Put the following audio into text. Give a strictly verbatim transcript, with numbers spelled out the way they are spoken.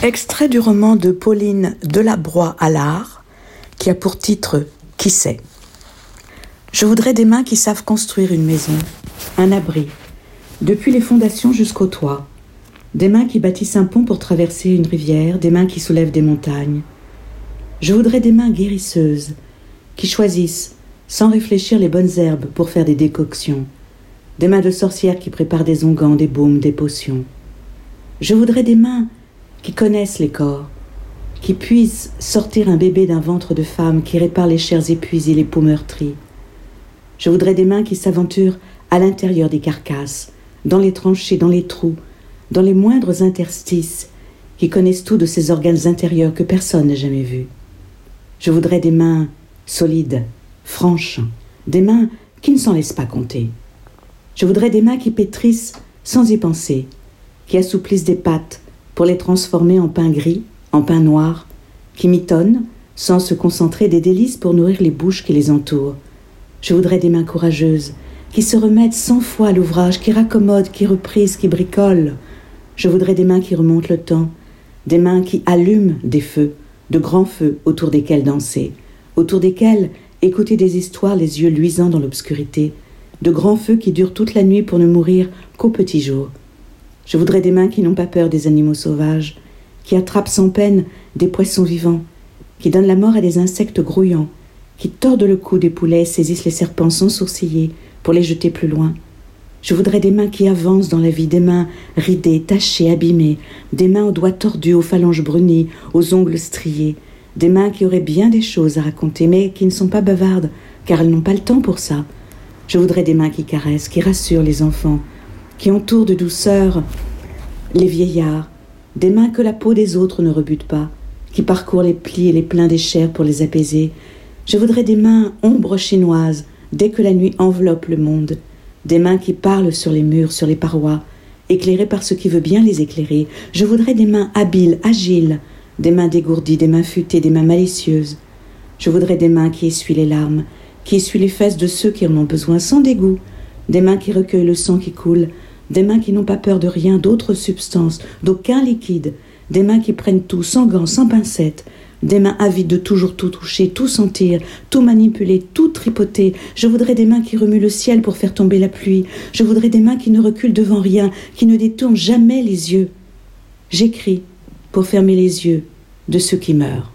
Extrait du roman de Pauline Delabroix-Allard, qui a pour titre « Qui sait ?» Je voudrais des mains qui savent construire une maison, un abri, depuis les fondations jusqu'au toit. Des mains qui bâtissent un pont pour traverser une rivière, des mains qui soulèvent des montagnes. Je voudrais des mains guérisseuses, qui choisissent, sans réfléchir, les bonnes herbes pour faire des décoctions. Des mains de sorcières qui préparent des onguents, des baumes, des potions. Je voudrais des mains qui connaissent les corps, qui puissent sortir un bébé d'un ventre de femme, qui réparent les chairs épuisées, les peaux meurtries. Je voudrais des mains qui s'aventurent à l'intérieur des carcasses, dans les tranchées, dans les trous, dans les moindres interstices, qui connaissent tout de ces organes intérieurs que personne n'a jamais vus. Je voudrais des mains solides, franches, des mains qui ne s'en laissent pas compter. Je voudrais des mains qui pétrissent sans y penser, qui assouplissent des pâtes pour les transformer en pain gris, en pain noir, qui mitonnent, sans se concentrer, des délices pour nourrir les bouches qui les entourent. Je voudrais des mains courageuses, qui se remettent cent fois à l'ouvrage, qui raccommodent, qui reprisent, qui bricolent. Je voudrais des mains qui remontent le temps, des mains qui allument des feux, de grands feux autour desquels danser, autour desquels écouter des histoires les yeux luisants dans l'obscurité, de grands feux qui durent toute la nuit pour ne mourir qu'au petit jour. Je voudrais des mains qui n'ont pas peur des animaux sauvages, qui attrapent sans peine des poissons vivants, qui donnent la mort à des insectes grouillants, qui tordent le cou des poulets et saisissent les serpents sans sourciller pour les jeter plus loin. Je voudrais des mains qui avancent dans la vie, des mains ridées, tachées, abîmées, des mains aux doigts tordus, aux phalanges brunies, aux ongles striés, des mains qui auraient bien des choses à raconter, mais qui ne sont pas bavardes, car elles n'ont pas le temps pour ça. Je voudrais des mains qui caressent, qui rassurent les enfants, qui entourent de douceur les vieillards, des mains que la peau des autres ne rebute pas, qui parcourent les plis et les pleins des chairs pour les apaiser. Je voudrais des mains ombres chinoises, dès que la nuit enveloppe le monde, des mains qui parlent sur les murs, sur les parois, éclairées par ce qui veut bien les éclairer. Je voudrais des mains habiles, agiles, des mains dégourdies, des mains futées, des mains malicieuses. Je voudrais des mains qui essuient les larmes, qui essuient les fesses de ceux qui en ont besoin sans dégoût, des mains qui recueillent le sang qui coule, des mains qui n'ont pas peur de rien, d'autres substances, d'aucun liquide, des mains qui prennent tout, sans gants, sans pincettes, des mains avides de toujours tout toucher, tout sentir, tout manipuler, tout tripoter. Je voudrais des mains qui remuent le ciel pour faire tomber la pluie. Je voudrais des mains qui ne reculent devant rien, qui ne détournent jamais les yeux. J'écris pour fermer les yeux de ceux qui meurent.